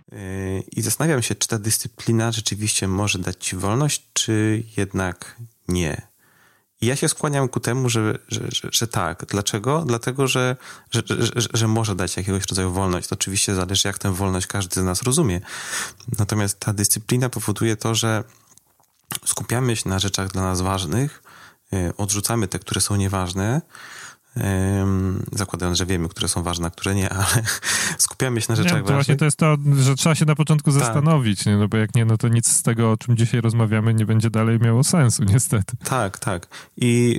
I zastanawiam się, czy ta dyscyplina rzeczywiście może dać ci wolność, czy jednak nie. I ja się skłaniam ku temu, że tak. Dlaczego? Dlatego, że może dać jakiegoś rodzaju wolność. To oczywiście zależy, jak tę wolność każdy z nas rozumie. Natomiast ta dyscyplina powoduje to, że skupiamy się na rzeczach dla nas ważnych, odrzucamy te, które są nieważne, zakładając, że wiemy, które są ważne, a które nie, ale skupiamy się na rzeczach ważnych. Właśnie to jest to, że trzeba się na początku zastanowić, nie? No bo jak nie, no to nic z tego, o czym dzisiaj rozmawiamy, nie będzie dalej miało sensu, niestety. Tak. I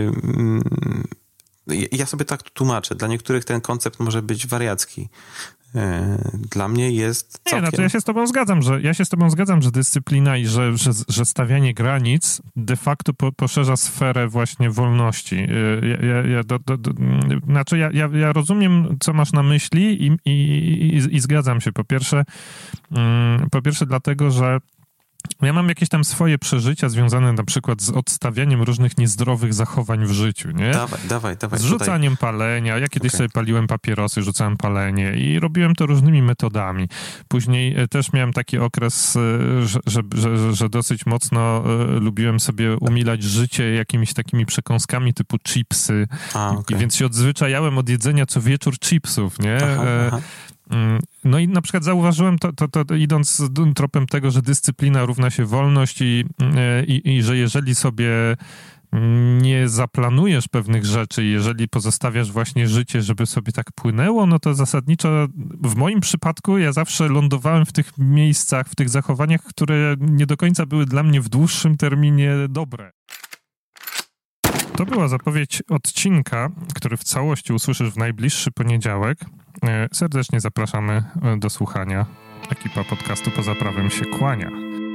ja sobie tak to tłumaczę. Dla niektórych ten koncept może być wariacki. Dla mnie jest całkiem... Nie, no to ja się z tobą zgadzam, że dyscyplina i że stawianie granic de facto poszerza sferę właśnie wolności. Ja rozumiem, co masz na myśli i zgadzam się. Po pierwsze dlatego, że ja mam jakieś tam swoje przeżycia związane na przykład z odstawianiem różnych niezdrowych zachowań w życiu, nie? Dawaj. Z rzucaniem palenia. Ja kiedyś sobie paliłem papierosy, rzucałem palenie i robiłem to różnymi metodami. Później też miałem taki okres, że dosyć mocno lubiłem sobie umilać życie jakimiś takimi przekąskami typu chipsy. I więc się odzwyczajałem od jedzenia co wieczór chipsów, nie? Aha. No i na przykład zauważyłem to idąc tropem tego, że dyscyplina równa się wolność i że jeżeli sobie nie zaplanujesz pewnych rzeczy, jeżeli pozostawiasz właśnie życie, żeby sobie tak płynęło, no to zasadniczo w moim przypadku ja zawsze lądowałem w tych miejscach, w tych zachowaniach, które nie do końca były dla mnie w dłuższym terminie dobre. To była zapowiedź odcinka, który w całości usłyszysz w najbliższy poniedziałek. Serdecznie zapraszamy do słuchania. Ekipa podcastu Poza Prawem się kłania.